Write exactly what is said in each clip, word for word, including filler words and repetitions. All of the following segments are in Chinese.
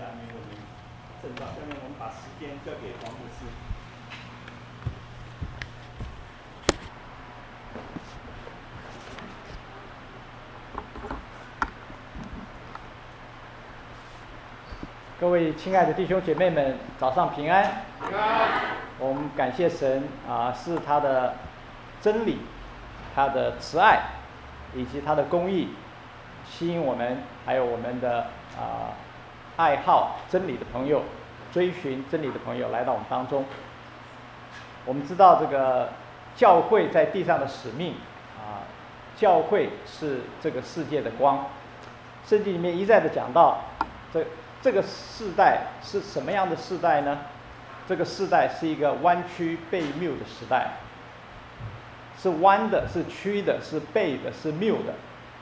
下面我们正道，下面我们把时间交给黄牧师。 各位亲爱的弟兄姐妹们，早上平安。 平安。 我们感谢神啊，是他的真理、他的慈爱以及他的公义，吸引我们，还有我们的啊爱好真理的朋友，追寻真理的朋友来到我们当中。我们知道这个教会在地上的使命啊，教会是这个世界的光。圣经里面一再的讲到这。这个世代是什么样的世代呢？这个世代是一个弯曲悖谬的时代，是弯的，是曲的，是悖的，是谬的。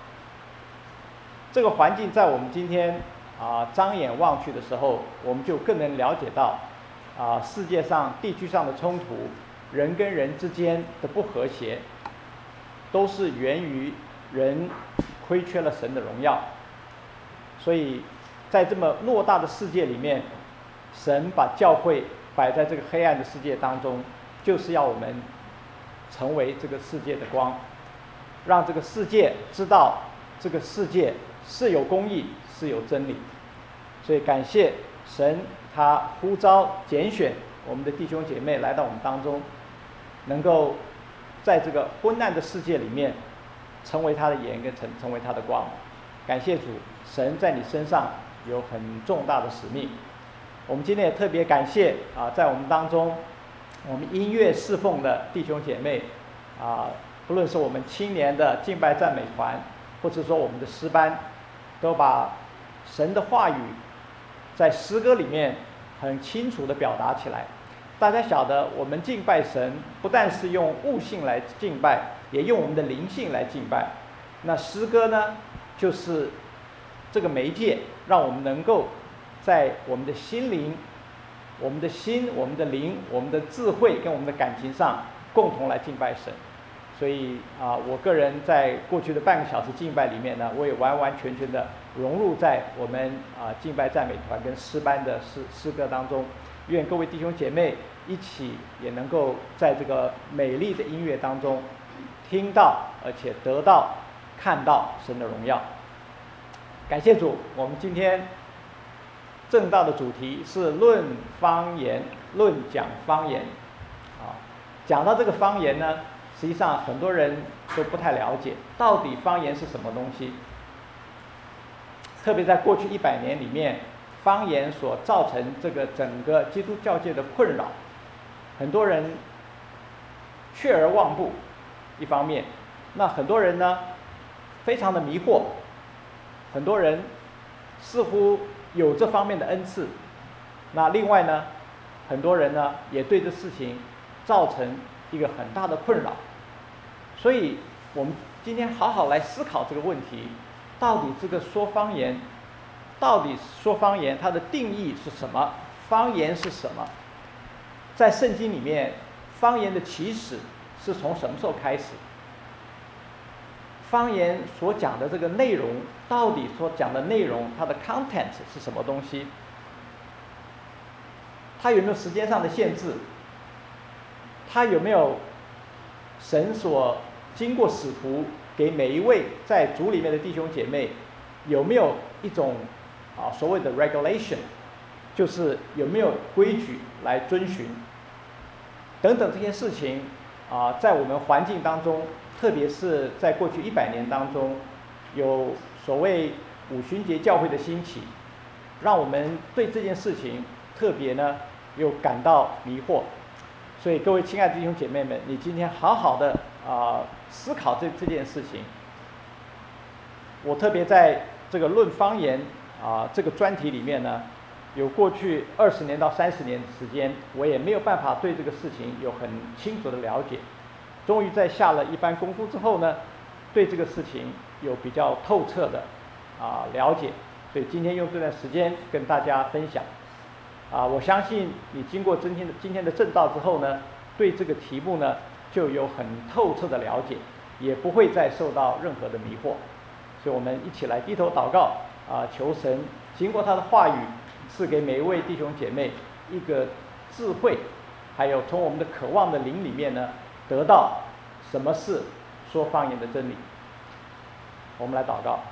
这个环境在我们今天啊张眼望去的时候，我们就更能了解到啊世界上地区上的冲突，人跟人之间的不和谐，都是源于人亏缺了神的荣耀。所以在这么偌大的世界里面，神把教会摆在这个黑暗的世界当中，就是要我们成为这个世界的光，让这个世界知道这个世界是有公义，是有真理。所以感谢神，他呼召拣选我们的弟兄姐妹来到我们当中，能够在这个昏暗的世界里面成为他的盐跟成成为他的光。感谢主，神在你身上有很重大的使命。我们今天也特别感谢啊，在我们当中，我们音乐侍奉的弟兄姐妹啊，不论是我们青年的敬拜赞美团，或者说我们的诗班，都把神的话语在诗歌里面很清楚地表达起来。大家晓得，我们敬拜神不但是用悟性来敬拜，也用我们的灵性来敬拜。那诗歌呢，就是这个媒介，让我们能够在我们的心灵、我们的心、我们的灵、我们的智慧跟我们的感情上共同来敬拜神。所以啊，我个人在过去的半个小时敬拜里面呢，我也完完全全的融入在我们啊敬拜赞美团跟诗班的诗诗歌当中。愿各位弟兄姐妹一起也能够在这个美丽的音乐当中听到，而且得到、看到神的荣耀。感谢主，我们今天正道的主题是论方言，论讲方言。啊，讲到这个方言呢，实际上很多人都不太了解，到底方言是什么东西。特别在过去一百年里面，方言所造成这个整个基督教界的困扰，很多人却而忘步，一方面，那很多人呢，非常的迷惑。很多人似乎有这方面的恩赐，那另外呢，很多人呢也对这事情造成一个很大的困扰。所以我们今天好好来思考这个问题，到底这个说方言，到底说方言它的定义是什么？方言是什么？在圣经里面，方言的起始是从什么时候开始？方言所讲的这个内容，到底所讲的内容，它的 content 是什么东西？它有没有时间上的限制？它有没有神所经过使徒给每一位在主里面的弟兄姐妹，有没有一种啊所谓的 regulation， 就是有没有规矩来遵循？等等这些事情啊，在我们环境当中。特别是在过去一百年当中，有所谓五旬节教会的兴起，让我们对这件事情特别呢又感到迷惑。所以各位亲爱的弟兄姐妹们，你今天好好的啊、呃、思考这这件事情。我特别在这个论方言啊、呃、这个专题里面呢，有过去二十年到三十年的时间，我也没有办法对这个事情有很清楚的了解。终于在下了一番功夫之后呢，对这个事情有比较透彻的啊了解，所以今天用这段时间跟大家分享。啊，我相信你经过今天的今天的正道之后呢，对这个题目呢就有很透彻的了解，也不会再受到任何的迷惑。所以我们一起来低头祷告啊，求神经过他的话语赐给每一位弟兄姐妹一个智慧，还有从我们的渴望的灵里面呢，得到什么是说方言的真理。我们来祷告。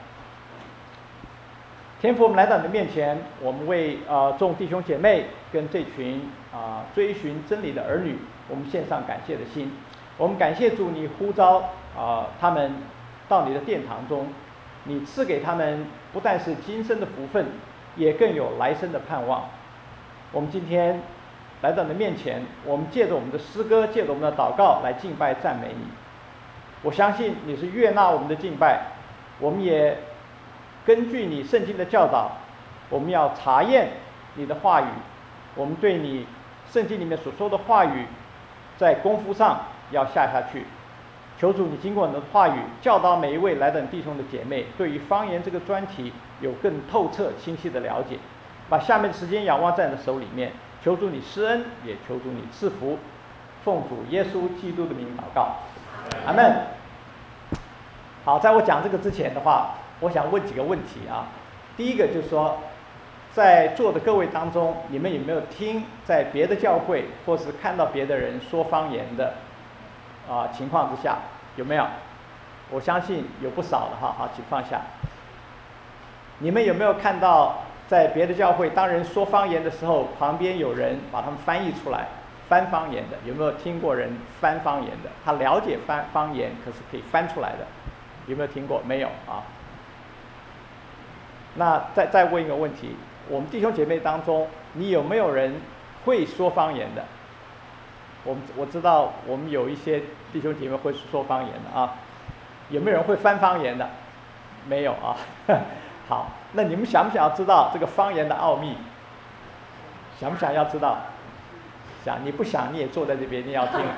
天父，我们来到你的面前，我们为呃众弟兄姐妹跟这群啊、呃、追寻真理的儿女，我们献上感谢的心。我们感谢主，你呼召啊、呃、他们到你的殿堂中，你赐给他们不但是今生的福分，也更有来生的盼望。我们今天来到你的面前，我们借着我们的诗歌，借着我们的祷告来敬拜赞美你。我相信你是悦纳我们的敬拜，我们也根据你圣经的教导，我们要查验你的话语，我们对你圣经里面所说的话语，在功夫上要下下去。求主你经过你的话语教导每一位来等弟兄的姐妹，对于方言这个专题有更透彻清晰的了解。把下面的时间仰望在你的手里面，求主你施恩，也求主你赐福。奉主耶稣基督的名祷告，阿们。好，在我讲这个之前的话，我想问几个问题啊。第一个就是说，在座的各位当中，你们有没有听在别的教会或是看到别的人说方言的啊情况之下，有没有？我相信有不少的哈。好，请放下。你们有没有看到在别的教会，当人说方言的时候，旁边有人把他们翻译出来，翻方言的？有没有听过人翻方言的？他了解翻方言，可是可以翻出来的，有没有听过？没有啊。那再再问一个问题，我们弟兄姐妹当中，你有没有人会说方言的？我们我知道我们有一些弟兄姐妹会说方言的啊，有没有人会翻方言的？没有啊。好，那你们想不想要知道这个方言的奥秘？想不想要知道？想，你不想你也坐在这边，你要听。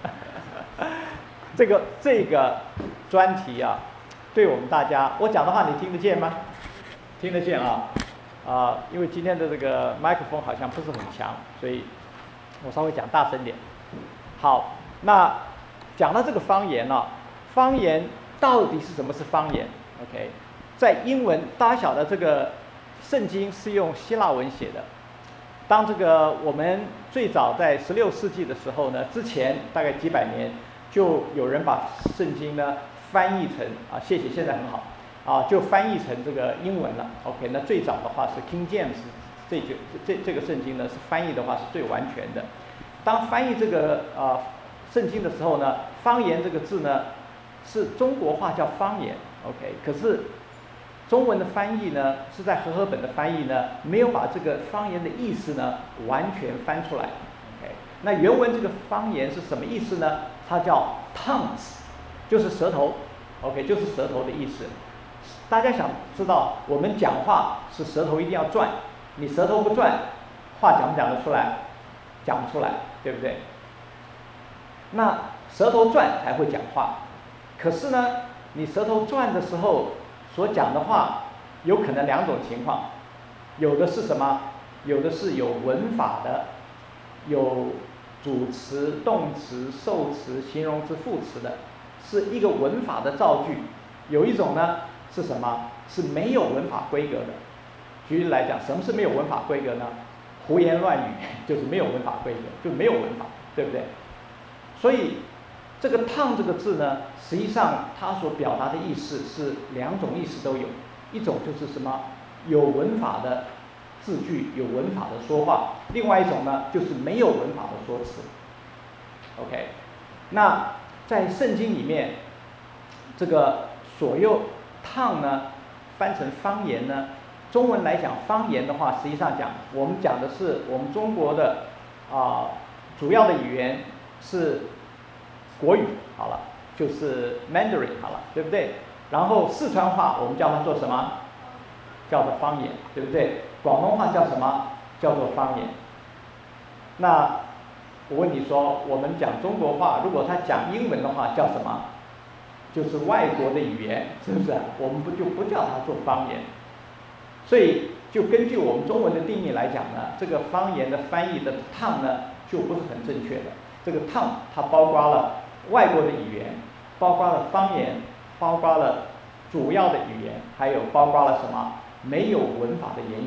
这个这个专题啊，对我们大家，我讲的话你听得见吗？听得见啊，啊、呃，因为今天的这个麦克风好像不是很强，所以我稍微讲大声点。好，那讲到这个方言啊，方言到底是什么是方言 ？OK， 在英文，大家晓得这个圣经是用希腊文写的。当这个我们最早在十六世纪的时候呢，之前大概几百年，就有人把圣经呢翻译成啊，谢谢，现在很好。啊，就翻译成这个英文了。OK， 那最早的话是 King James 这就这这个圣经呢是翻译的话是最完全的。当翻译这个呃圣经的时候呢，方言这个字呢是中国话叫方言。OK， 可是中文的翻译呢是在和合本的翻译呢没有把这个方言的意思呢完全翻出来。OK， 那原文这个方言是什么意思呢？它叫 tongues， 就是舌头。OK， 就是舌头的意思。大家想知道，我们讲话是舌头一定要转，你舌头不转，话讲不讲得出来？讲不出来，对不对？那舌头转才会讲话。可是呢，你舌头转的时候所讲的话，有可能两种情况，有的是什么？有的是有文法的，有主词、动词、受词、形容词、副词的，是一个文法的造句。有一种呢是什么？是没有文法规格的。举例来讲，什么是没有文法规格呢？胡言乱语就是没有文法规格，就没有文法，对不对？所以这个“烫”这个字呢，实际上它所表达的意思是两种意思都有。一种就是什么？有文法的字句，有文法的说话；另外一种呢，就是没有文法的说辞。OK， 那在圣经里面，这个所有“烫”呢，翻成方言呢，中文来讲方言的话，实际上讲我们讲的是我们中国的啊、呃、主要的语言是国语，好了，就是 Mandarin 好了，对不对？然后四川话我们叫它做什么？叫做方言，对不对？广东话叫什么？叫做方言。那我问你说，我们讲中国话，如果他讲英文的话，叫什么？就是外国的语言，是不是？我们不就不叫它做方言。所以就根据我们中文的定义来讲呢，这个方言的翻译的“烫”呢，就不是很正确的。这个“烫”它包括了外国的语言，包括了方言，包括了主要的语言，还有包括了什么？没有文法的言语。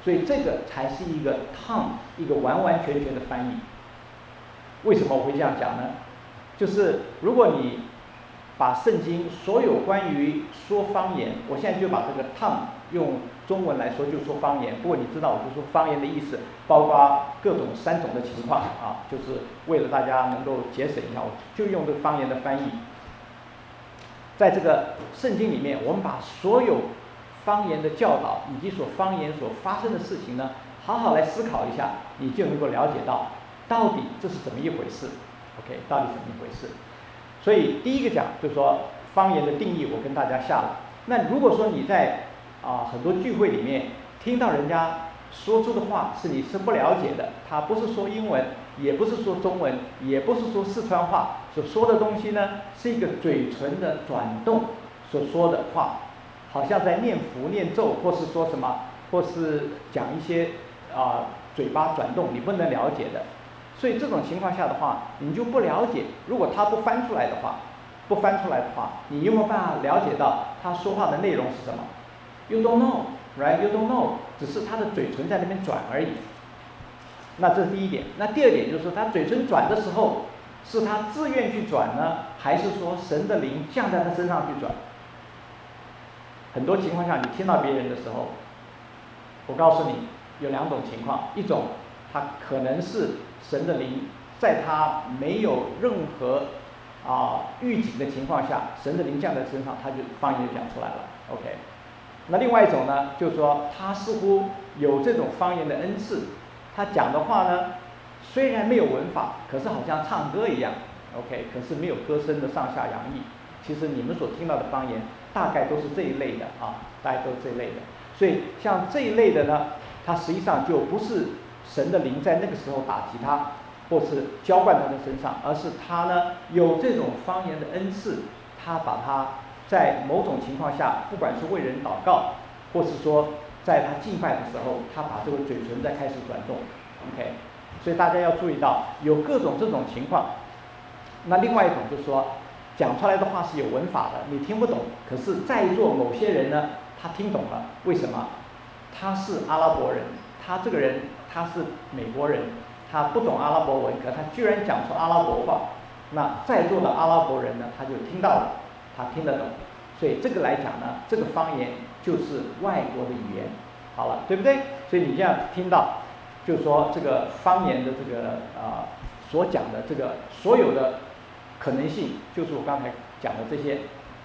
所以这个才是一个 tongue， 一个完完全全的翻译。为什么我会这样讲呢？就是如果你把圣经所有关于说方言，我现在就把这个 tongue 用中文来说就说方言，不过你知道我就说方言的意思，包括各种三种的情况啊，就是为了大家能够节省一下，我就用这个方言的翻译。在这个圣经里面，我们把所有方言的教导以及所方言所发生的事情呢，好好来思考一下，你就能够了解到到底这是怎么一回事。OK， 到底怎么一回事？所以第一个讲就是说方言的定义，我跟大家下了。那如果说你在啊很多聚会里面听到人家说出的话是你是不了解的，他不是说英文，也不是说中文，也不是说四川话，所说的东西呢是一个嘴唇的转动所说的话，好像在念符念咒，或是说什么，或是讲一些啊、嘴巴转动你不能了解的。所以这种情况下的话，你就不了解。如果他不翻出来的话，不翻出来的话，你有没有办法了解到他说话的内容是什么 ？You don't know, right? You don't know， 只是他的嘴唇在那边转而已。那这是第一点。那第二点就是说，他嘴唇转的时候，是他自愿去转呢，还是说神的灵降在他身上去转？很多情况下，你听到别人的时候，我告诉你有两种情况，一种他可能是神的灵在他没有任何啊、预警的情况下，神的灵降在身上，他就方言就讲出来了。OK， 那另外一种呢，就是说他似乎有这种方言的恩赐，他讲的话呢，虽然没有文法，可是好像唱歌一样。OK， 可是没有歌声的上下扬抑。其实你们所听到的方言，大概都是这一类的啊，大概都是这一类的。所以像这一类的呢，它实际上就不是神的灵在那个时候打击他，或是浇灌他的身上，而是他呢有这种方言的恩赐，他把他在某种情况下，不管是为人祷告，或是说在他敬拜的时候，他把这个嘴唇在开始转动。OK， 所以大家要注意到有各种这种情况。那另外一种就是说，讲出来的话是有文法的，你听不懂，可是在座某些人呢，他听懂了。为什么？他是阿拉伯人，他这个人他是美国人，他不懂阿拉伯文，可他居然讲出阿拉伯话，那在座的阿拉伯人呢，他就听到了，他听得懂。所以这个来讲呢，这个方言就是外国的语言，好了，对不对？所以你这样听到，就是说这个方言的这个啊、呃、所讲的这个所有的可能性，就是我刚才讲的这些。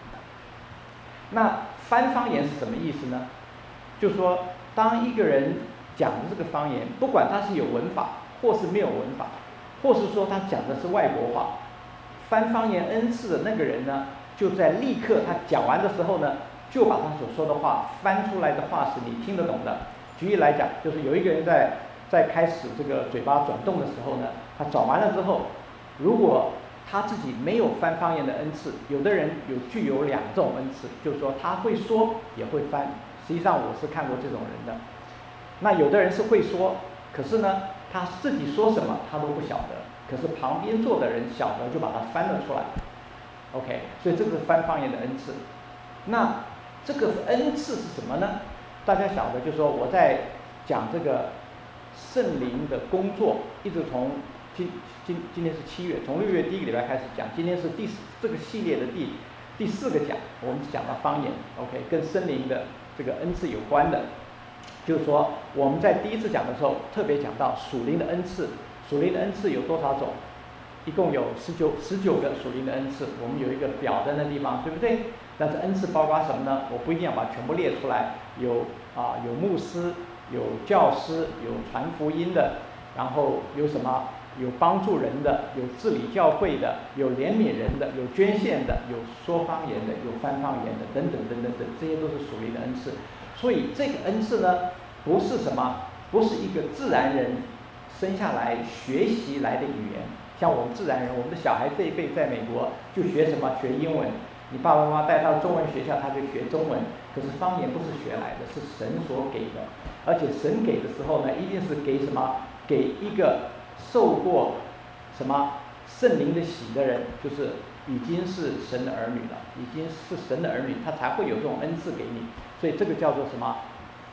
那翻方言是什么意思呢？就是说，当一个人讲的这个方言，不管他是有文法，或是没有文法，或是说他讲的是外国话，翻方言恩赐的那个人呢，就在立刻他讲完的时候呢，就把他所说的话翻出来的话是你听得懂的。举例来讲，就是有一个人在在开始这个嘴巴转动的时候呢，他转完了之后，如果他自己没有翻方言的恩赐，有的人有具有两种恩赐，就是说他会说也会翻。实际上我是看过这种人的。那有的人是会说，可是呢，他自己说什么他都不晓得，可是旁边坐的人晓得，就把它翻了出来。OK， 所以这个是翻方言的恩赐。那这个恩赐是什么呢？大家晓得，就是说我在讲这个圣灵的工作，一直从今今今天是七月，从六月第一个礼拜开始讲，今天是第四这个系列的第第四个讲，我们讲到方言 ，OK， 跟圣灵的这个恩赐有关的。就是说我们在第一次讲的时候，特别讲到属灵的恩赐，属灵的恩赐有多少种？一共有十九十九个属灵的恩赐，我们有一个表在那地方，对不对？但是恩赐包括什么呢？我不一定要把全部列出来，有啊有牧师，有教师，有传福音的，然后有什么？有帮助人的，有治理教会的，有怜悯人的，有捐献的，有说方言的，有翻方言的，等等等等等，这些都是属灵的恩赐。所以这个恩赐呢，不是什么，不是一个自然人生下来学习来的语言。像我们自然人，我们的小孩这一辈在美国就学什么？学英文。你爸爸妈妈带到中文学校，他就学中文。可是方言不是学来的，是神所给的。而且神给的时候呢，一定是给什么？给一个受过什么圣灵的洗的人，就是已经是神的儿女了，已经是神的儿女，他才会有这种恩赐给你。所以这个叫做什么？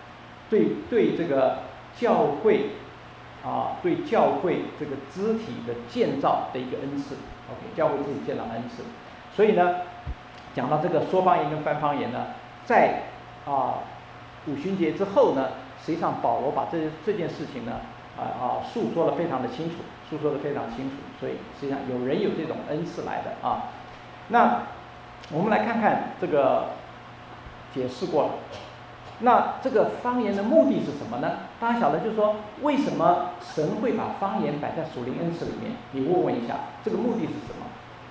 对对这个教会啊，对教会这个肢体的建造的一个恩赐。OK， 教会肢体建造恩赐。所以呢，讲到这个说方言跟翻方言呢，在啊五旬节之后呢，实际上保罗把这这件事情呢，啊啊诉说得非常的清楚，诉说得非常清楚。所以实际上有人有这种恩赐来的啊。那我们来看看这个解释过了。那这个方言的目的是什么呢？大家晓得，就是说为什么神会把方言摆在属灵恩赐里面？你问问一下，这个目的是什么？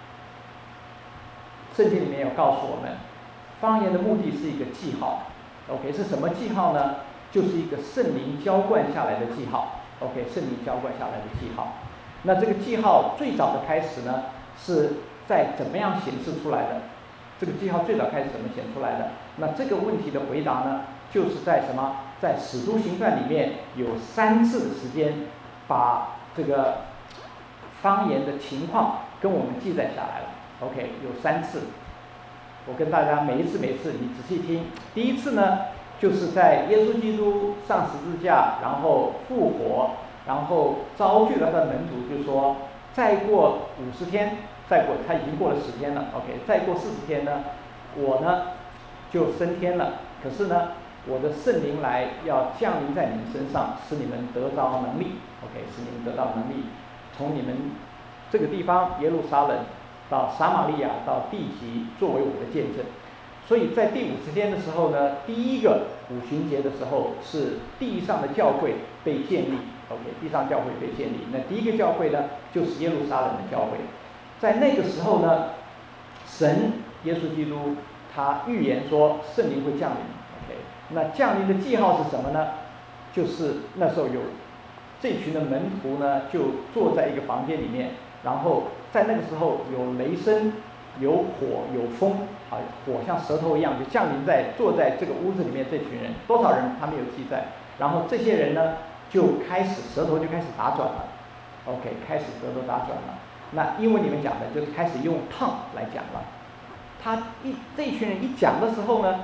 圣经里面有告诉我们，方言的目的是一个记号。OK， 是什么记号呢？就是一个圣灵浇灌下来的记号。OK， 圣灵浇灌下来的记号。那这个记号最早的开始呢，是在怎么样显示出来的？这个记号最早开始怎么显出来的？那这个问题的回答呢，就是在什么？在使徒行传里面有三次的时间，把这个方言的情况跟我们记载下来了。OK， 有三次。我跟大家每一次每一次你仔细听。第一次呢，就是在耶稣基督上十字架，然后复活，然后招聚了他的门徒，就说再过五十天，再过他已经过了十天了 ，OK， 再过四十天呢，我呢就升天了。可是呢，我的圣灵来要降临在你们身上，使你们得着能力 ，OK， 使你们得到能力，从你们这个地方耶路撒冷到撒玛利亚到地极，作为我的见证。所以在第五十天的时候呢，第一个五旬节的时候是地上的教会被建立 ，OK， 地上教会被建立。那第一个教会呢，就是耶路撒冷的教会。在那个时候呢，神耶稣基督他预言说圣灵会降临 ，OK， 那降临的记号是什么呢？就是那时候有这群的门徒呢，就坐在一个房间里面，然后在那个时候有雷声。有火有风啊，火像舌头一样就降临在坐在这个屋子里面这群人，多少人他没有记载。然后这些人呢就开始舌头就开始打转了 ，OK， 开始舌头打转了。那英文里面讲的就开始用 tongue 来讲了。他一这一群人一讲的时候呢，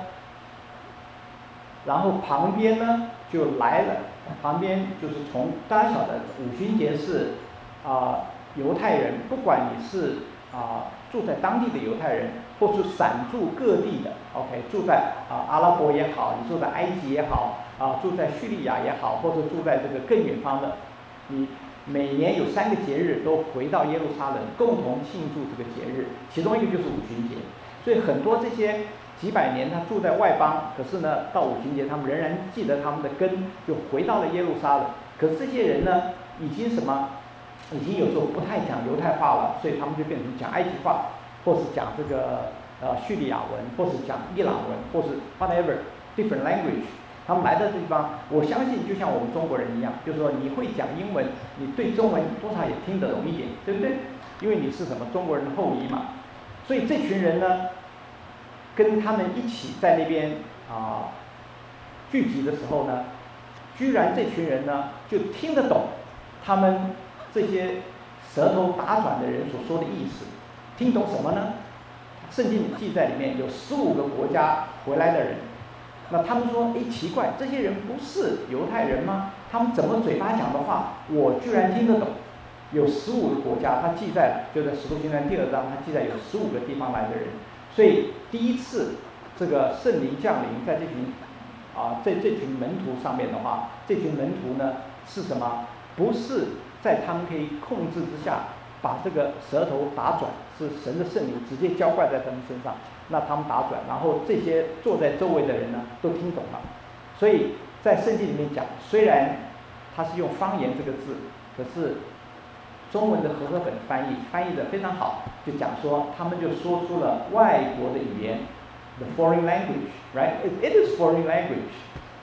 然后旁边呢就来了，旁边就是从大家晓得五旬节是啊犹太人，不管你是啊。住在当地的犹太人，或是散住各地的 ，OK， 住在啊阿拉伯也好，你住在埃及也好，啊住在叙利亚也好，或者住在这个更远方的，你每年有三个节日都回到耶路撒冷，共同庆祝这个节日，其中一个就是五旬节。所以很多这些几百年他住在外邦，可是呢到五旬节他们仍然记得他们的根，就回到了耶路撒冷。可是这些人呢，已经什么？已经有时候不太讲犹太话了，所以他们就变成讲埃及话，或是讲这个呃叙利亚文，或是讲伊朗文，或是 whatever different language。他们来的地方，我相信就像我们中国人一样，就是说你会讲英文，你对中文多少也听得懂一点，对不对？因为你是什么中国人的后裔嘛。所以这群人呢，跟他们一起在那边啊、呃、聚集的时候呢，居然这群人呢就听得懂他们。这些舌头打转的人所说的意思，听懂什么呢？圣经里记载里面有十五个国家回来的人，那他们说，哎，奇怪，这些人不是犹太人吗？他们怎么嘴巴讲的话，我居然听得懂？有十五个国家，他记载就在《使徒行传》第二章，他记载有十五个地方来的人，所以第一次这个圣灵降临在这群啊在这群门徒上面的话，这群门徒呢是什么？不是。在他们可以控制之下，把这个舌头打转，是神的圣灵直接浇灌在他们身上，那他们打转，然后这些坐在周围的人呢都听懂了。所以在圣经里面讲，虽然他是用方言这个字，可是中文的和合本翻译翻译的非常好，就讲说他们就说出了外国的语言 ，the foreign language，right？ It, it is foreign language。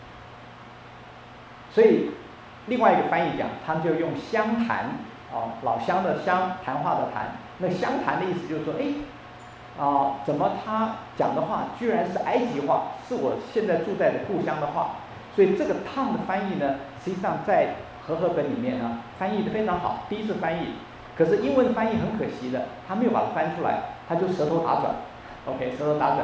所以。另外一个翻译讲，他们就用乡谈，啊，老乡的乡，谈话的谈。那乡谈的意思就是说，哎，啊，怎么他讲的话居然是埃及话，是我现在住在的故乡的话。所以这个tongue的翻译呢，实际上在和合本里面呢翻译的非常好，第一次翻译。可是英文翻译很可惜的，他没有把它翻出来，他就舌头打转 ，OK， 舌头打转。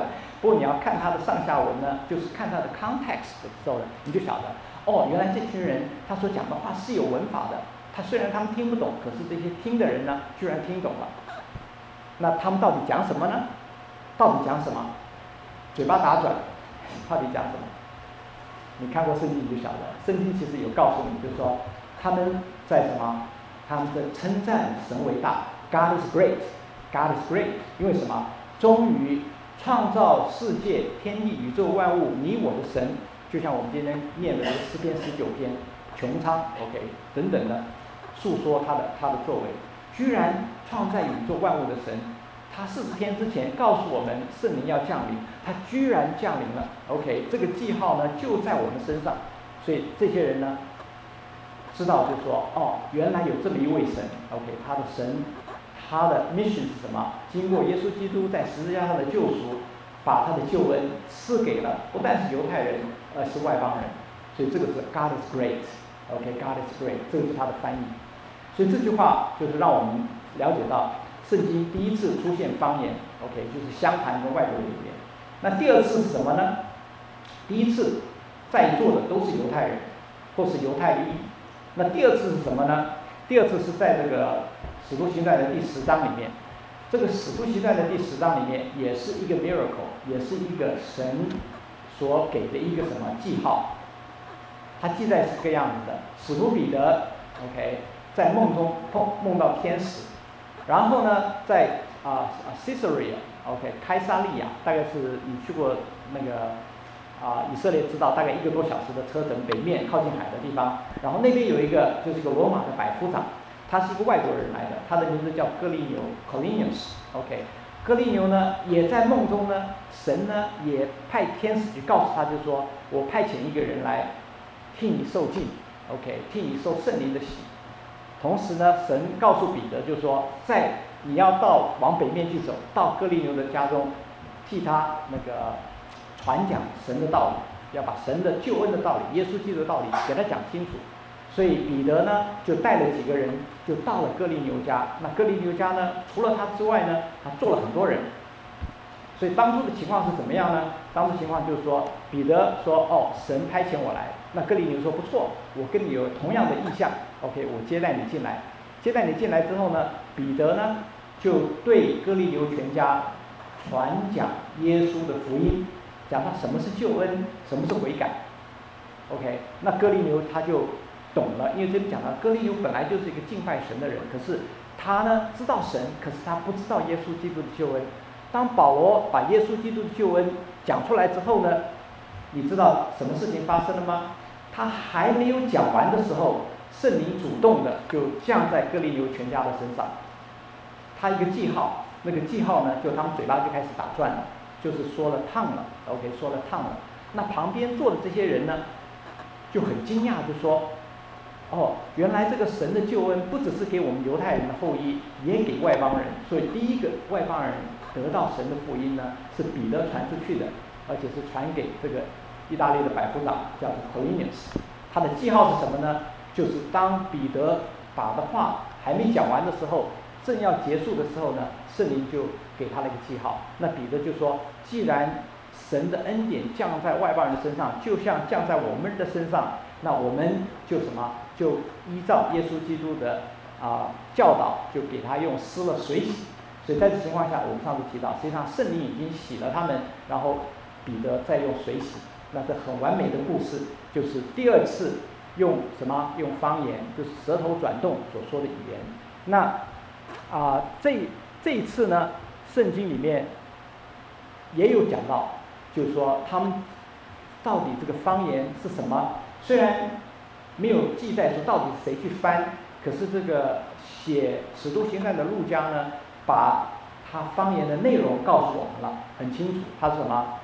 不过你要看它的上下文呢，就是看它的 context 的时候呢，你就晓得，哦，原来这群人他所讲的话是有文法的。他虽然他们听不懂，可是这些听的人呢，居然听懂了。那他们到底讲什么呢？到底讲什么？嘴巴打转，到底讲什么？你看过圣经你就晓得，圣经其实有告诉你，就是说他们在什么？他们的称赞神为大 ，God is great， God is great。因为什么？终于创造世界、天地、宇宙万物，你我的神，就像我们今天念的诗篇十九篇，穹苍 ，OK， 等等的，诉说他的他的作为，居然创造宇宙万物的神。他四十天之前告诉我们圣灵要降临，他居然降临了。OK， 这个记号呢就在我们身上，所以这些人呢知道就说，哦，原来有这么一位神。OK， 他的神，他的 mission 是什么？经过耶稣基督在十字架上的救赎，把他的救恩赐给了不但是犹太人，而是外邦人。所以这个是 God is great。OK，God is great， 这个是他的翻译。所以这句话就是让我们了解到。圣经第一次出现方言 ，OK， 就是相谈跟外国人语言。那第二次是什么呢？第一次在座的都是犹太人，或是犹太裔。那第二次是什么呢？第二次是在这个使徒行传的第十章里面。这个使徒行传的第十章里面也是一个 miracle， 也是一个神所给的一个什么记号。它记载是这个样子的：使徒彼得 ，OK， 在梦中碰梦到天使。然后呢，在啊啊 Caesarea，OK， 开撒利亚，大概是你去过那个啊以色列知道，大概一个多小时的车程，北面靠近海的地方。然后那边有一个就是个罗马的百夫长，他是一个外国人来的，他的名字叫哥利牛 （Colinius）。OK， 哥利牛呢也在梦中呢，神呢也派天使去告诉他，就说我派遣一个人来替你受尽 ，OK， 替你受圣灵的洗。同时呢，神告诉彼得，就说，在你要到往北面去走，到哥利牛的家中，替他那个传讲神的道理，要把神的救恩的道理、耶稣基督的道理给他讲清楚。所以彼得呢，就带了几个人，就到了哥利牛家。那哥利牛家呢，除了他之外呢，他做了很多人。所以当初的情况是怎么样呢？当初情况就是说，彼得说：“哦，神派遣我来。”那哥利牛说：“不错，我跟你有同样的意向。OK， 我接待你进来。接待你进来之后呢，彼得呢就对哥利牛全家传讲耶稣的福音，讲他什么是救恩，什么是悔改。OK， 那哥利牛他就懂了，因为这里讲到哥利牛本来就是一个敬拜神的人，可是他呢知道神，可是他不知道耶稣基督的救恩。当保罗把耶稣基督的救恩讲出来之后呢，你知道什么事情发生了吗？他还没有讲完的时候，圣灵主动的就降在哥利牛全家的身上。他一个记号，那个记号呢，就他们嘴巴就开始打转了，就是说了烫了 ，OK， 说了烫了。那旁边坐的这些人呢，就很惊讶，就说：“哦，原来这个神的救恩不只是给我们犹太人的后裔，也给外邦人。所以第一个外邦人得到神的福音呢，是彼得传出去的，而且是传给这个意大利的百夫长，叫做 Colinius。他的记号是什么呢？就是当彼得把的话还没讲完的时候，正要结束的时候呢，圣灵就给他了一个记号。那彼得就说：既然神的恩典降在外邦人身上，就像降在我们的身上，那我们就什么？就依照耶稣基督的啊、呃、教导，就给他用施了水洗。所以在这情况下，我们上次提到，实际上圣灵已经洗了他们，然后彼得再用水洗。那这很完美的故事，就是第二次用什么？用方言，就是舌头转动所说的语言。那啊、呃，这这一次呢，圣经里面也有讲到，就是说他们到底这个方言是什么？虽然没有记载说到底谁去翻，可是这个写《使徒行传》的路加呢，把他方言的内容告诉我们了，很清楚。他是什么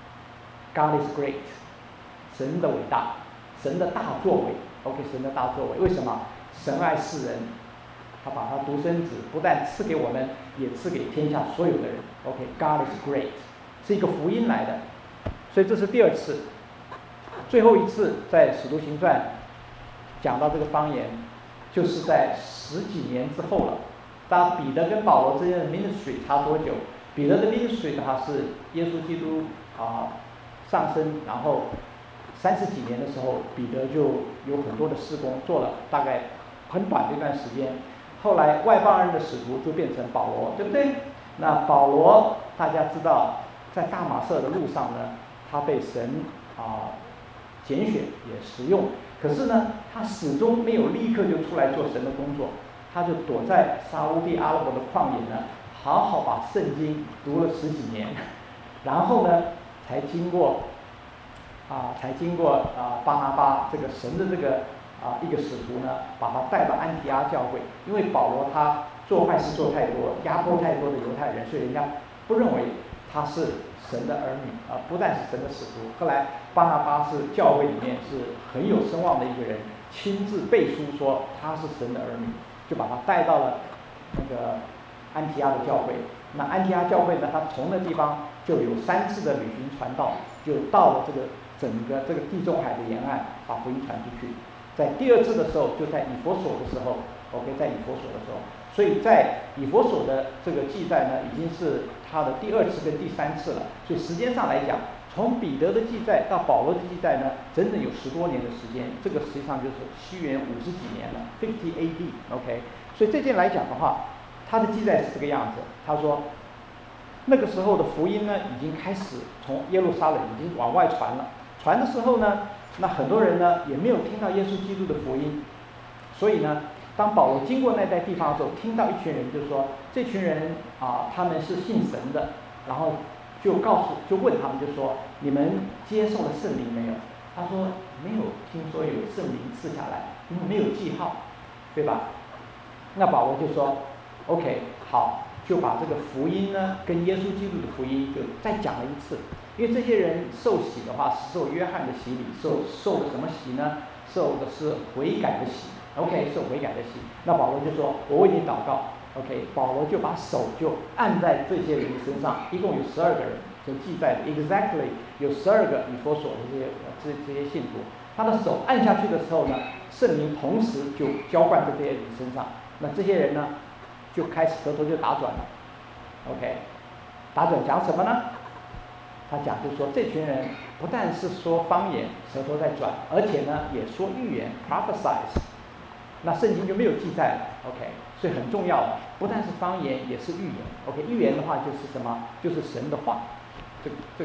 ？God is great， 神的伟大，神的大作为。OK， 神的大作为，为什么？神爱世人，他把他独生子不但赐给我们，也赐给天下所有的人。OK，God is great， 是一个福音来的。所以这是第二次，最后一次在《使徒行传》讲到这个方言，就是在十几年之后了。当彼得跟保罗之间的 ministry 差多久？ 彼得的 ministry 的话是耶稣基督啊上升，然后三十几年的时候，彼得就有很多的事工做了，大概很短的一段时间。后来外邦人的使徒就变成保罗，对不对？那保罗大家知道，在大马色的路上呢，他被神啊拣选也使用，可是呢，他始终没有立刻就出来做神的工作，他就躲在沙乌地阿拉伯的旷野呢，好好把圣经读了十几年，然后呢，才经过啊，才经过啊巴拿巴这个神的这个啊一个使徒呢，把他带到安提阿教会，因为保罗他做坏事做太多，压迫太多的犹太人，所以人家不认为他是神的儿女啊，不但是神的使徒。后来巴拿巴是教会里面是很有声望的一个人，亲自背书说他是神的儿女，就把他带到了那个安提阿的教会。那安提阿教会呢，他从那地方就有三次的旅行传道，就到了这个整个这个地中海的沿岸，把福音传出去。在第二次的时候，就在以弗所的时候 ，OK， 在以弗所的时候，所以在以弗所的这个记载呢，已经是他的第二次跟第三次了。所以时间上来讲，从彼得的记载到保罗的记载呢，整整有十多年的时间，这个实际上就是西元五十几年了 ，fifty A D，OK。所以这件来讲的话，他的记载是这个样子。他说，那个时候的福音呢，已经开始从耶路撒冷已经往外传了。传的时候呢，那很多人呢也没有听到耶稣基督的福音，所以呢，当保罗经过那带地方的时候，听到一群人就说，这群人啊，他们是信神的，然后就告诉就问他们就说，你们接受了圣灵没有？他说没有听说有圣灵赐下来，因为没有记号，对吧？那保罗就说 OK 好，就把这个福音呢跟耶稣基督的福音就再讲了一次。因为这些人受洗的话是受约翰的洗礼，受受的什么洗呢？受的是悔改的洗 ，OK， 受悔改的洗。那保罗就说：“我为你祷告。” OK， 保罗就把手就按在这些人身上，一共有十二个人，就记载的 exactly 有十二个以弗所的这些这这些信徒。他的手按下去的时候呢，圣灵同时就浇灌在这些人身上。那这些人呢，就开始舌头就打转了 ，OK， 打转讲什么呢？他讲就是说，这群人不但是说方言，舌头在转，而且呢也说预言 ，prophesize。那圣经就没有记载了 ，OK， 所以很重要的，不但是方言，也是预言 ，OK， 预言的话就是什么？就是神的话，这个这个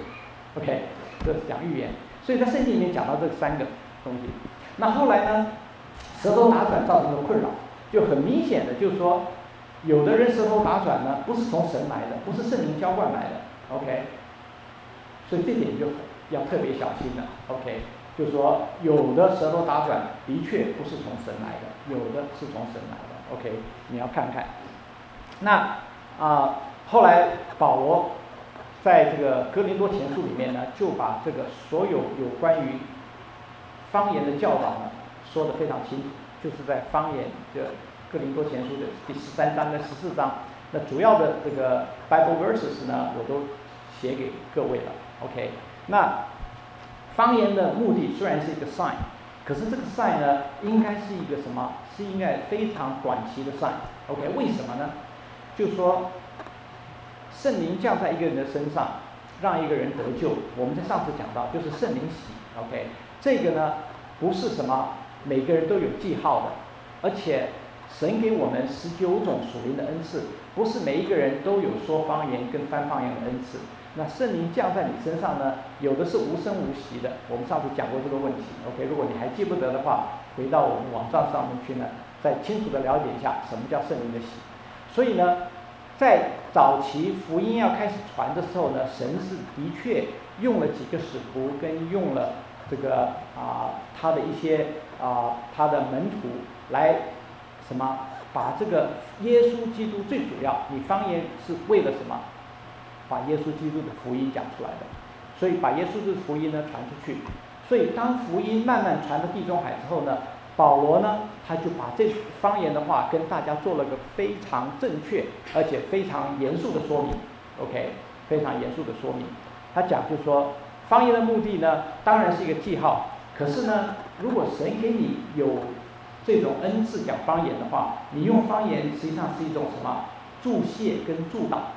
，OK， 这是讲预言。所以在圣经里面讲到这三个东西。那后来呢，舌头打转造成的困扰，就很明显的就是说，有的人舌头打转呢，不是从神来的，不是圣灵浇灌来的 ，OK。所以这点就要特别小心了 ，OK， 就是说有的舌头打转的确不是从神来的，有的是从神来的 ，OK， 你要看看。那啊、呃，后来保罗在这个哥林多前书里面呢，就把这个所有有关于方言的教导呢说得非常清楚，就是在方言的哥林多前书的第十三章跟十四章，那主要的这个 Bible verses 呢，我都写给各位了。OK， 那方言的目的虽然是一个 sign， 可是这个 sign 呢，应该是一个什么？是应该非常短期的 sign。OK， 为什么呢？就是说，圣灵降在一个人的身上，让一个人得救。我们在上次讲到，就是圣灵洗。OK， 这个呢，不是什么每个人都有记号的，而且神给我们十九种属灵的恩赐，不是每一个人都有说方言跟翻方言的恩赐。那圣灵降在你身上呢，有的是无声无息的，我们上次讲过这个问题 ，OK， 如果你还记不得的话，回到我们网站上面去呢，再清楚的了解一下什么叫圣灵的喜。所以呢，在早期福音要开始传的时候呢，神是的确用了几个使徒，跟用了这个啊、呃、他的一些啊、呃、他的门徒来什么，把这个耶稣基督最主要，你方言是为了什么？把耶稣基督的福音讲出来的，所以把耶稣的福音呢传出去。所以当福音慢慢传到地中海之后呢，保罗呢他就把这方言的话跟大家做了个非常正确而且非常严肃的说明 ，OK， 非常严肃的说明。他讲就是说，方言的目的呢，当然是一个记号，可是呢，如果神给你有这种恩赐讲方言的话，你用方言实际上是一种什么？助谢跟助导。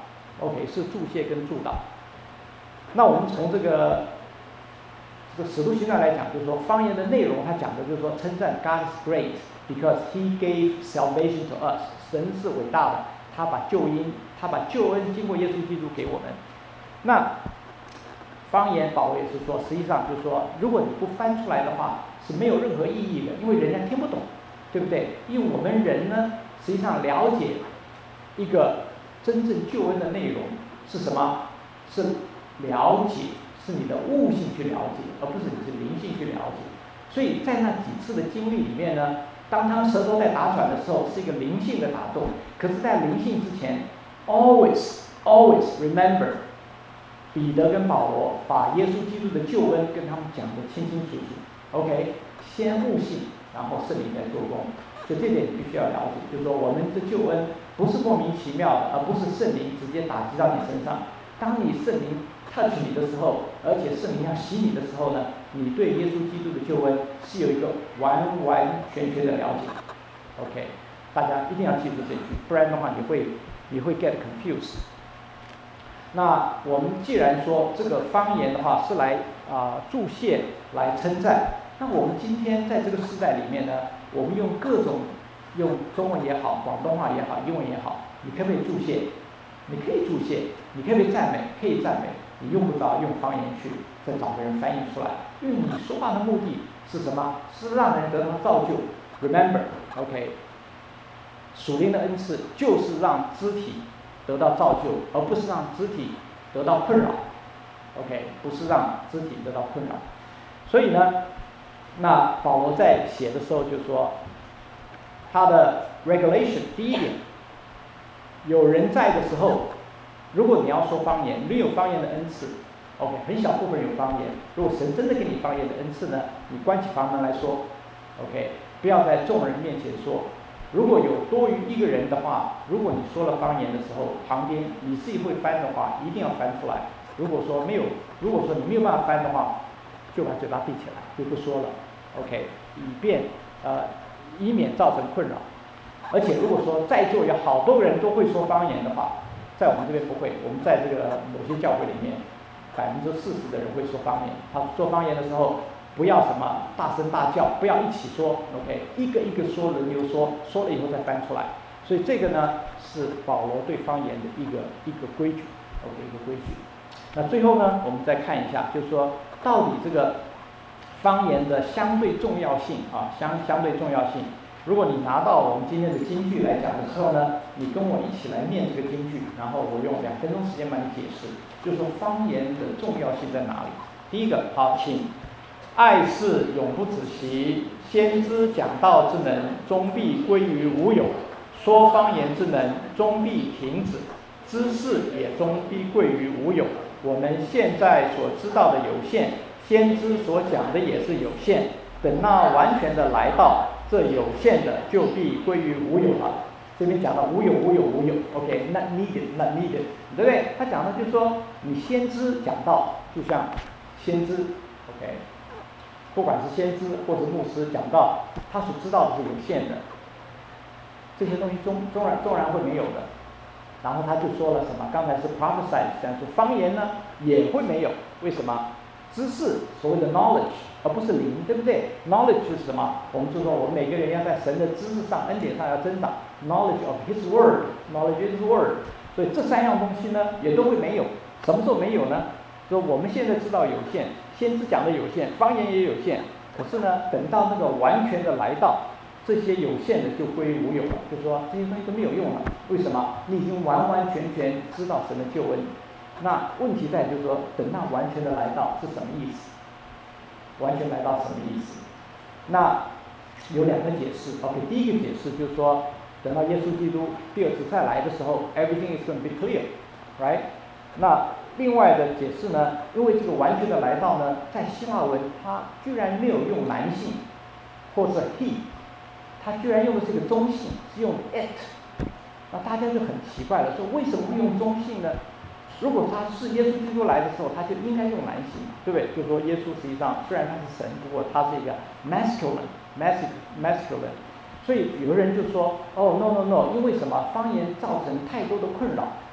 OK 是注解跟注导。那我们从这个这个使徒行传来讲，就是说方言的内容，他讲的就是说称赞 God is great because He gave salvation to us， 神是伟大的，他把救恩，他把救恩经过耶稣基督给我们。那方言保罗也是说，实际上就是说，如果你不翻出来的话，是没有任何意义的，因为人家听不懂，对不对？因为我们人呢，实际上了解一个真正救恩的内容是什么？是了解，是你的悟性去了解，而不是你的灵性去了解。所以在那几次的经历里面呢，当他舌头在打转的时候，是一个灵性的打动。可是，在灵性之前 ，always always remember， 彼得跟保罗把耶稣基督的救恩跟他们讲得清清楚楚。OK， 先悟性，然后圣灵在做工。所以这点你必须要了解，就是说我们的救恩不是莫名其妙的，而不是圣灵直接打击到你身上。当你圣灵 touch 你的时候，而且圣灵要洗你的时候呢，你对耶稣基督的救恩是有一个完完全全的了解。OK， 大家一定要记住这句，不然的话你会你会 get confused。那我们既然说这个方言的话是来啊、呃、注解来称赞，那我们今天在这个时代里面呢，我们用各种用中文也好，广东话也好，英文也好，你可不可以注解？你可以注解，你可不可以赞美？可以赞美。你用不着用方言去再找个人翻译出来，因为你说话的目的是什么？是让人得到造就。Remember， OK， 属灵的恩赐就是让肢体得到造就，而不是让肢体得到困扰。OK， 不是让肢体得到困扰。所以呢，那保罗在写的时候就说，他的 regulation 第一点，有人在的时候。如果你要说方言，你有方言的恩赐 ，OK， 很小部分有方言。如果神真的给你方言的恩赐呢，你关起房门来说 ，OK， 不要在众人面前说。如果有多于一个人的话，如果你说了方言的时候，旁边你自己会翻的话，一定要翻出来。如果说没有，如果说你没有办法翻的话，就把嘴巴闭起来，就不说了 ，OK， 以便呃以免造成困扰。而且如果说在座有好多人都会说方言的话，在我们这边不会，我们在这个某些教会里面，百分之四十的人会说方言。他说方言的时候，不要什么大声大叫，不要一起说 ，OK， 一个一个说，轮流说，说了以后再翻出来。所以这个呢是保罗对方言的一个一个规矩 ，OK， 一个规矩。那最后呢，我们再看一下，就是说到底这个方言的相对重要性啊，相相对重要性。如果你拿到我们今天的金句来讲的时候呢，你跟我一起来念这个金句，然后我用两分钟时间帮你解释，就是说方言的重要性在哪里。第一个，好，请，爱是永不止息，先知讲道之能，终必归于无有；说方言之能，终必停止；知识也终必归于无有。我们现在所知道的有限，先知所讲的也是有限，等那完全的来到，这有限的就必归于无有了。这边讲到无有无有无有 ，OK， not needed not needed， 对不对？他讲的就是说，你先知讲道，就像先知 ，OK， 不管是先知或者牧师讲道，他所知道的是有限的，这些东西终终然终然会没有的。然后他就说了什么？刚才是 prophesy， 但是方言呢也会没有，为什么？知识，所谓的 knowledge， 而不是灵，对不对 ？knowledge 是什么？我们就说我们每个人要在神的知识上、恩典上要增长 ，knowledge of His word，knowledge His word。所以这三样东西呢，也都会没有。什么时候没有呢？说我们现在知道有限，先知讲的有限，方言也有限。可是呢，等到那个完全的来到，这些有限的就归于无有了，就是说这些东西都没有用了。为什么？你已经完完全全知道神的救恩。那问题在就是说，等那完全的来到是什么意思？完全来到什么意思？那有两个解释。OK， 第一个解释就是说，等到耶稣基督第二次再来的时候 ，everything is going to be clear，right？ 那另外的解释呢，因为这个完全的来到呢，在希腊文它居然没有用男性或者 he， 它居然用的是个中性，是用 it。那大家就很奇怪了，说为什么会用中性呢？如果他是耶稣基督来的时候，他就应该用男性，对不对？就是说耶稣实际上虽然他是神，不过他是一个 masculine masculine。所以有的人就说，哦 no no no， 因为什么？方言造成太多的困扰，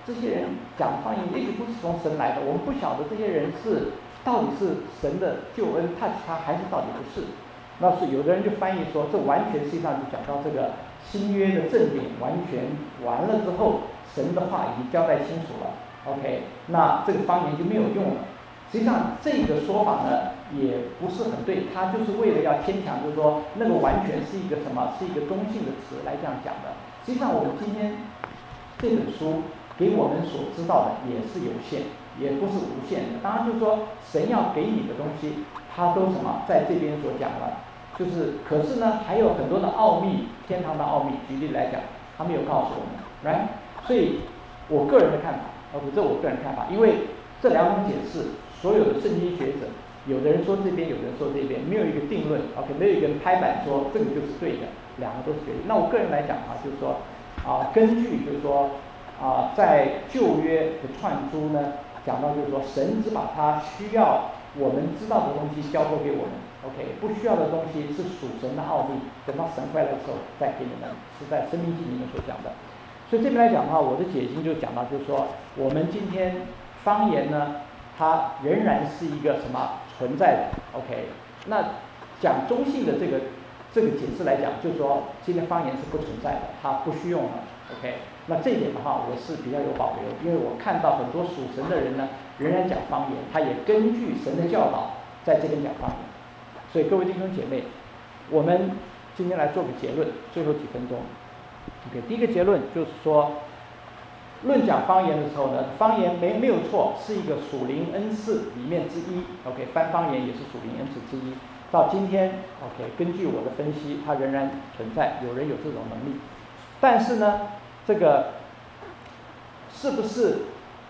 这些人讲方言也许不是从神来的，我们不晓得这些人是到底是神的救恩 touch 他，还是到底不是。那是有的人就翻译说，这完全实际上就讲到这个新约的正典完全完了之后，神的话已经交代清楚了。OK， 那这个方言就没有用了。实际上这个说法呢也不是很对，他就是为了要牵强，就是说那个完全是一个什么，是一个中性的词来这样讲的。实际上我们今天这本书给我们所知道的也是有限，也不是无限的。当然就是说神要给你的东西，他都什么在这边所讲了，就是可是呢还有很多的奥秘，天堂的奥秘，举例来讲，他没有告诉我们 ，right？ 所以我个人的看法，哦，这我个人看法，因为这两种解释，所有的圣经学者，有的人说这边，有的人说这边，没有一个定论 ，OK， 没有一个人拍板说这个就是对的，两个都是对的。那我个人来讲啊，就是说啊，根据就是说啊，在旧约的串珠呢，讲到就是说，神只把他需要我们知道的东西交托给我们 ，OK， 不需要的东西是属神的奥秘，等到神回来的时候再给你们，是在申命记里面所讲的。所以这边来讲的话，我的解经就讲到，就是说，我们今天方言呢，它仍然是一个什么存在的 ，OK。那讲中性的这个这个解释来讲，就是说，今天方言是不存在的，它不需用了 ，OK。那这一点的话，我是比较有保留，因为我看到很多属神的人呢，仍然讲方言，他也根据神的教导在这边讲方言。所以各位弟兄姐妹，我们今天来做个结论，最后几分钟。OK， 第一个结论就是说，论讲方言的时候呢，方言没没有错，是一个属灵恩赐里面之一。OK， 翻方言也是属灵恩赐之一。到今天 ，OK， 根据我的分析，它仍然存在，有人有这种能力。但是呢，这个是不是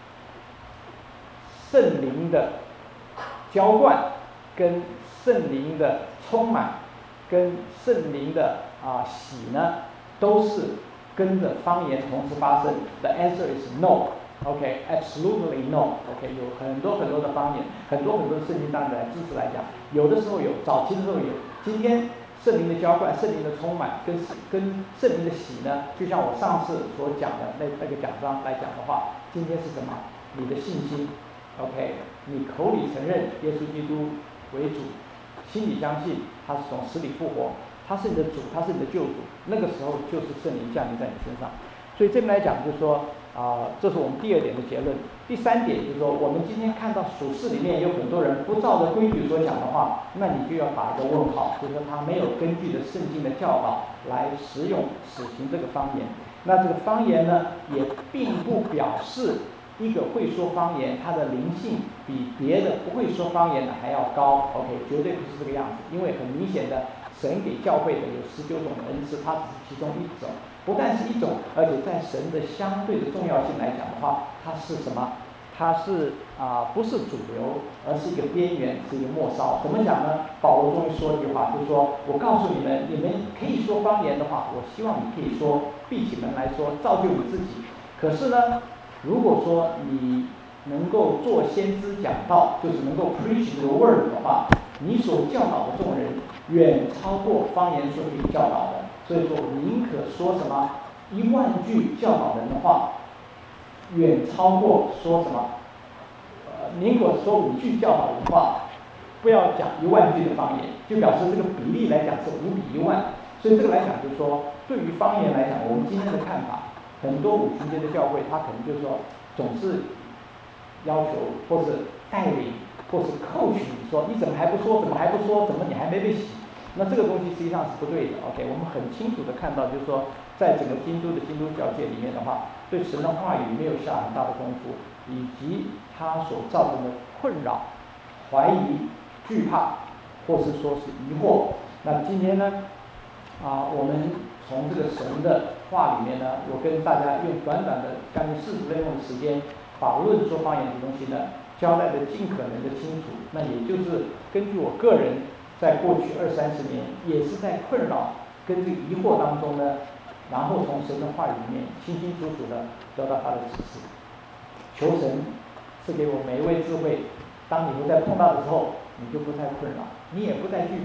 圣灵的浇灌，跟圣灵的充满，跟圣灵的啊喜呢？都是跟着方言同时发生。The answer is no. OK, absolutely no. OK， 有很多很多的方言，很多很多的圣经当中来支持来讲，有的时候有，早期的时候有。今天圣灵的浇灌、圣灵的充满跟跟圣灵的喜呢，就像我上次所讲的那那个讲章来讲的话，今天是什么？你的信心 ，OK， 你口里承认耶稣基督为主，心里相信他是从死里复活。他是你的主，他是你的救主，那个时候就是圣灵降临在你身上。所以这边来讲，就是说啊、呃，这是我们第二点的结论。第三点就是说，我们今天看到属世里面有很多人不照着规矩所讲的话，那你就要打一个问号，就是说他没有根据的圣经的教导来实用实行这个方言。那这个方言呢，也并不表示一个会说方言，他的灵性比别的不会说方言的还要高。OK， 绝对不是这个样子，因为很明显的。神给教会的有十九种的恩赐，它只是其中一种，不但是一种，而且在神的相对的重要性来讲的话，它是什么？它是啊、呃，不是主流，而是一个边缘，是一个末梢。怎么讲呢？保罗终于说一句话，就是说我告诉你们，你们可以说方言的话，我希望你可以说，闭起门来说，造就你自己。可是呢，如果说你能够做先知讲道，就是能够 preach the word 的话，你所教导的众人远超过方言所可以教导的。所以说，宁可说什么一万句教导人的话，远超过说什么呃，宁可说五句教导人的话，不要讲一万句的方言，就表示这个比例来讲是五比一万。所以这个来讲，就是说，对于方言来讲，我们今天的看法，很多五旬节的教会，他可能就是说，总是要求或者带领。或是coach你说你怎么还不说？怎么还不说？怎么你还没被洗？那这个东西实际上是不对的。OK， 我们很清楚的看到，就是说，在整个基督的基督教界里面的话，对神的话语没有下很大的功夫，以及它所造成的困扰、怀疑、惧怕，或是说是疑惑。那今天呢，啊，我们从这个神的话里面呢，我跟大家用短短的将近四十分钟的时间，把论说方言的东西呢。交代的尽可能的清楚，那也就是根据我个人在过去二三十年也是在困扰跟这个疑惑当中呢，然后从神的话语里面清清楚楚的得到他的指示。求神赐给我每一位智慧，当你不再碰到的时候，你就不再困扰，你也不再惧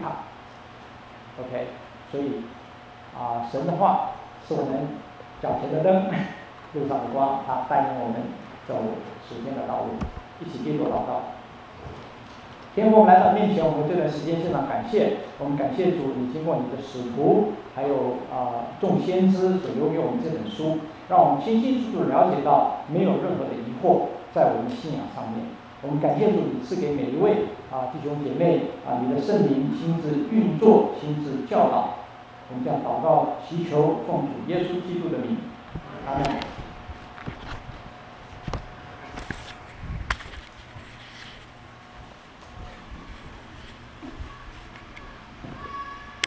怕。OK， 所以啊，神的话是我们脚前的灯， 路上的光，他带领我们走属天的道路。一起低头祷告。天父，我们来到面前，我们这段时间献上感谢。我们感谢主，你经过你的使徒，还有啊、呃、众先知所留给我们这本书，让我们清清楚楚了解到，没有任何的疑惑在我们信仰上面。我们感谢主，你赐给每一位啊弟兄姐妹啊，你的圣灵亲自运作，亲自教导。我们这样祷告，祈求奉主耶稣基督的名，阿门。